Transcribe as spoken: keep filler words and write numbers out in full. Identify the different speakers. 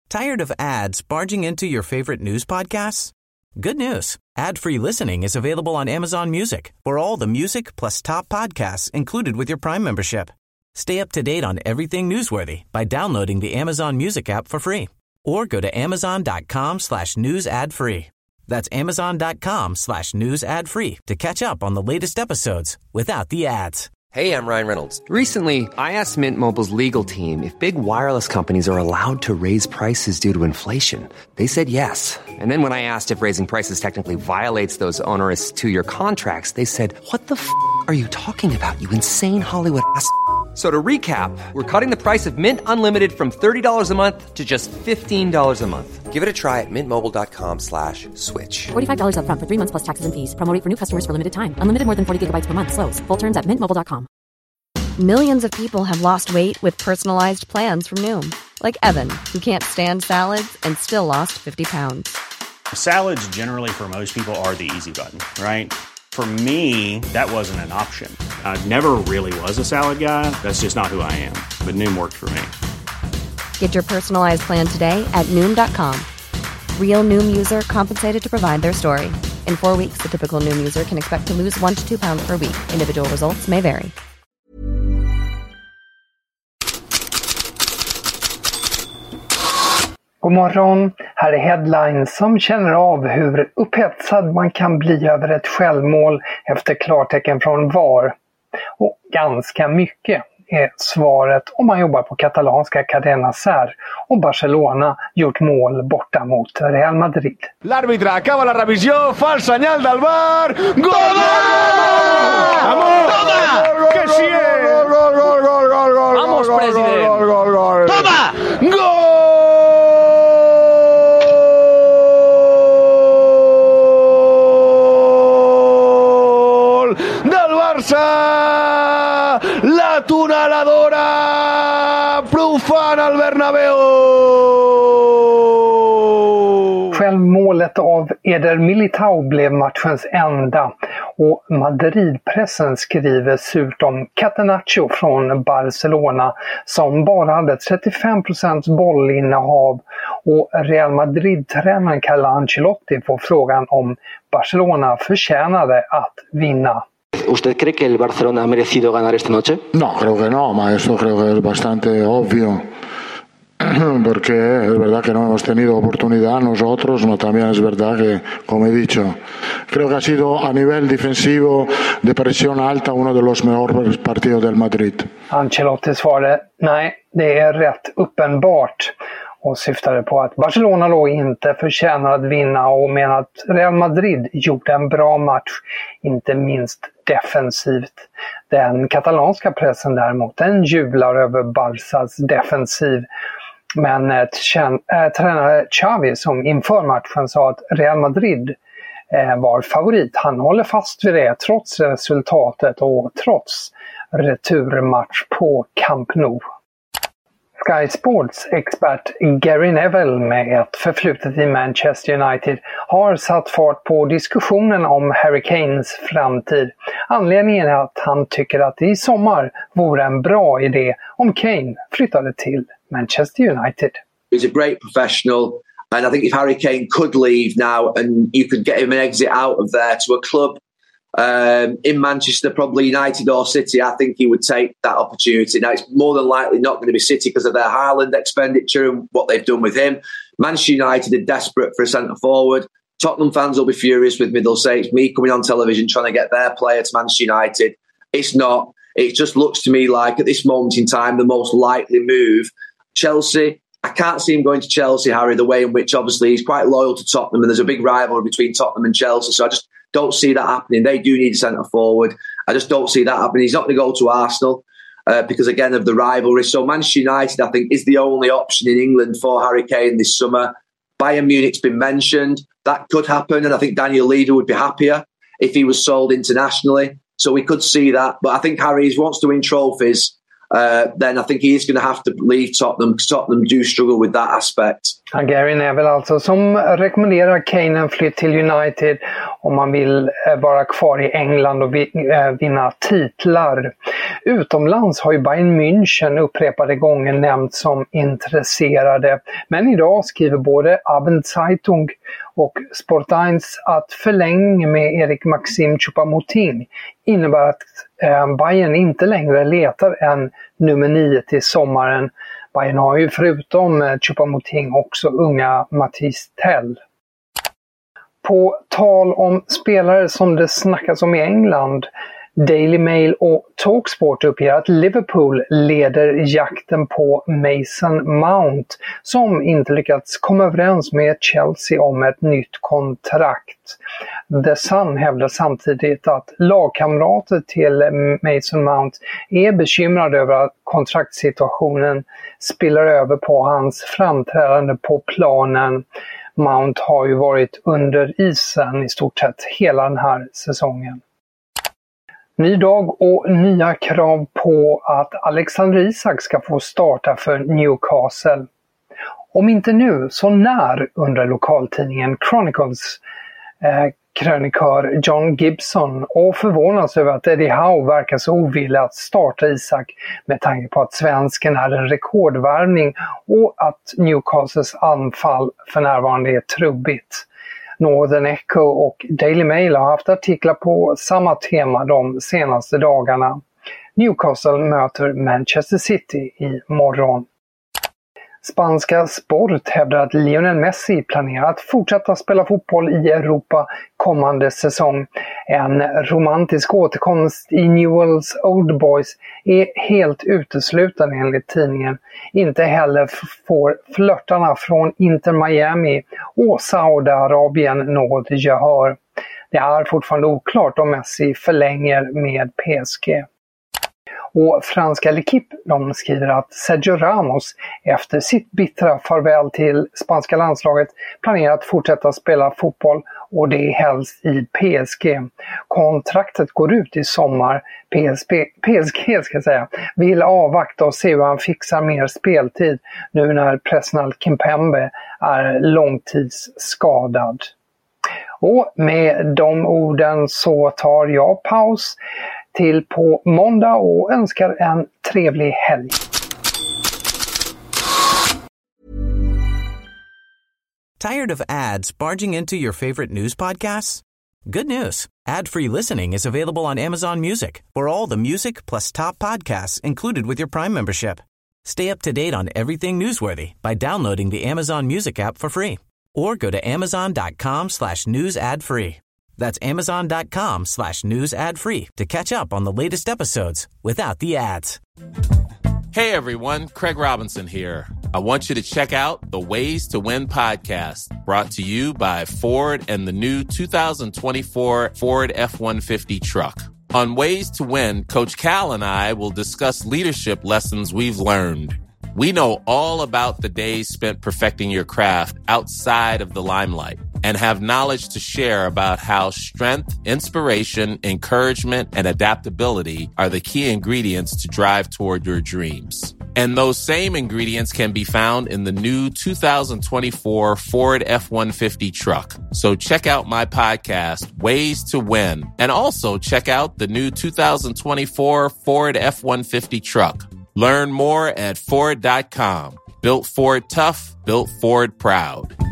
Speaker 1: Tired of ads barging into your favorite news podcasts? Good news. Ad-free listening is available on Amazon Music for all the music plus top podcasts included with your Prime membership. Stay up to date on everything newsworthy by downloading the Amazon Music app for free or go to amazon.com slash news ad free. That's amazon.com slash news ad free to catch up on the latest episodes without the ads.
Speaker 2: Hey, I'm Ryan Reynolds. Recently, I asked Mint Mobile's legal team if big wireless companies are allowed to raise prices due to inflation. They said yes. And then when I asked if raising prices technically violates those onerous two-year contracts, they said, what the f*** are you talking about, you insane Hollywood ass f- So to recap, we're cutting the price of Mint Unlimited from thirty dollars a month to just fifteen dollars a month. Give it a try at mintmobile.com slash switch.
Speaker 3: forty-five dollars up front for three months plus taxes and fees. Promo rate for new customers for limited time. Unlimited more than forty gigabytes per month. Slows full terms at mint mobile dot com.
Speaker 4: Millions of people have lost weight with personalized plans from Noom. Like Evan, who can't stand salads and still lost fifty pounds.
Speaker 5: Salads generally for most people are the easy button, right? For me, that wasn't an option. I never really was a salad guy. That's just not who I am. But Noom worked for me.
Speaker 4: Get your personalized plan today at Noom dot com. Real Noom user compensated to provide their story. In four weeks, the typical Noom user can expect to lose one to two pounds per week. Individual results may vary.
Speaker 6: God morgon, här är Headlines som känner av hur upphetsad man kan bli över ett självmål efter klartecken från V A R. Och ganska mycket är svaret om man jobbar på katalanska Cadena Ser och Barcelona gjort mål borta mot Real Madrid.
Speaker 7: L'àrbitre acaba la revisió, fa el senyal del V A R. Gol! Vamos! Toma! Que sí es! Gol, gol, gol, gol, gol,
Speaker 8: Vamos,
Speaker 7: gol,
Speaker 8: president!
Speaker 7: Gol, gol, gol.
Speaker 8: Toma!
Speaker 7: Gol! Del Barça! La tuneladora profana al Bernabéu!
Speaker 6: Självmålet av Eder Militao blev matchens enda och Madridpressen skriver surt om Catenaccio från Barcelona som bara hade trettiofem procent bollinnehav och Real Madrid-tränaren Carlo Ancelotti får frågan om Barcelona förtjänade att vinna.
Speaker 9: ¿Usted cree que el Barcelona ha merecido ganar esta noche?
Speaker 10: No, creo que no, ma eso creo que es bastante obvio. Porque es verdad que no hemos tenido oportunidad nosotros, no también es verdad que, como he dicho, creo que ha sido a nivel defensivo de presión alta uno de los mejores partidos del Madrid.
Speaker 6: Ancelotti svarade, nej, det är rätt uppenbart och syftade på att Barcelona då inte förtjänar att vinna och menar att Real Madrid gjorde en bra match, inte minst defensivt. Den katalanska pressen däremot, den jublar över Barças defensiv. Men äh, tränare Xavi som inför matchen sa att Real Madrid äh, var favorit. Han håller fast vid det trots resultatet och trots returmatch på Camp Nou. Sky Sports-expert Gary Neville med ett förflutet i Manchester United har satt fart på diskussionen om Harry Kanes framtid. Anledningen är att han tycker att det i sommar vore en bra idé om Kane flyttade till Manchester United.
Speaker 11: He's a great professional and I think if Harry Kane could leave now and you could get him an exit out of there to a club Um, in Manchester, probably United or City, I think he would take that opportunity. Now, it's more than likely not going to be City because of their Haaland expenditure and what they've done with him. Manchester United are desperate for a centre-forward. Tottenham fans will be furious with me. They'll say it's me coming on television trying to get their player to Manchester United. It's not. It just looks to me like, at this moment in time, the most likely move. Chelsea, I can't see him going to Chelsea, Harry, the way in which, obviously, he's quite loyal to Tottenham and there's a big rivalry between Tottenham and Chelsea. So I just don't see that happening. They do need a centre forward. I just don't see that happening. He's not going to go to Arsenal uh, because, again, of the rivalry. So Manchester United, I think, is the only option in England for Harry Kane this summer. Bayern Munich's been mentioned. That could happen, and I think Daniel Levy would be happier if he was sold internationally. So we could see that. But I think Harry wants to win trophies. uh, then I think he is going to have to leave Tottenham because Tottenham do struggle with that aspect.
Speaker 6: Ja, Gary Neville alltså som rekommenderar Kane en flytt till United om man vill vara kvar i England och vinna titlar. Utomlands har ju Bayern München upprepade gånger nämnt som intresserade. Men idag skriver både Abendzeitung och Sport eins att förlängning med Erik Maxim Choupo-Moting innebär att eh, Bayern inte längre letar en nummer nio till sommaren. Bayern har ju förutom eh, Choupo-Moting också unga Matthijs Tell. På tal om spelare som det snackas om i England, Daily Mail och Talksport uppger att Liverpool leder jakten på Mason Mount som inte lyckats komma överens med Chelsea om ett nytt kontrakt. The Sun hävdar samtidigt att lagkamrater till Mason Mount är bekymrade över att kontraktssituationen spiller över på hans framträdande på planen. Mount har ju varit under isen i stort sett hela den här säsongen. Ny dag och nya krav på att Alexander Isak ska få starta för Newcastle. Om inte nu, så när, undrar lokaltidningen Chronicles eh, krönikör John Gibson och förvånas över att Eddie Howe verkar så ovillig att starta Isak med tanke på att svensken är en rekordvärvning och att Newcastles anfall för närvarande är trubbigt. Northern Echo och Daily Mail har haft artiklar på samma tema de senaste dagarna. Newcastle möter Manchester City i morgon. Spanska Sport hävdar att Lionel Messi planerar att fortsätta spela fotboll i Europa kommande säsong. En romantisk återkomst i Newell's Old Boys är helt utesluten enligt tidningen. Inte heller får flörtarna från Inter Miami och Saudiarabien något gehör. Det är fortfarande oklart om Messi förlänger med P S G. Och franska L'Equipe, de skriver att Sergio Ramos efter sitt bittra farväl till spanska landslaget planerar att fortsätta spela fotboll och det är helst i P S G. Kontraktet går ut i sommar. P S P, P S G ska jag säga, vill avvakta och se hur han fixar mer speltid nu när Presnel Kimpembe är långtidsskadad. Och med de orden så tar jag paus till på måndag och önskar en trevlig helg.
Speaker 1: Tired of ads barging into your favorite news podcasts? Good news. Ad-free listening is available on Amazon Music for all the music plus top podcasts included with your Prime membership. Stay up to date on everything newsworthy by downloading the Amazon Music app for free or go to amazon.com slash news ad free. That's amazon.com slash news ad free to catch up on the latest episodes without the ads.
Speaker 8: Hey everyone, Craig Robinson here. I want you to check out the Ways to Win podcast, brought to you by Ford and the new two thousand twenty-four Ford F one fifty truck. On Ways to Win, Coach Cal and I will discuss leadership lessons we've learned. We know all about the days spent perfecting your craft outside of the limelight and have knowledge to share about how strength, inspiration, encouragement, and adaptability are the key ingredients to drive toward your dreams. And those same ingredients can be found in the new two thousand twenty-four Ford F one fifty truck. So check out my podcast, Ways to Win, and also check out the new two thousand twenty-four Ford F one fifty truck. Learn more at Ford dot com. Built Ford tough, built Ford proud.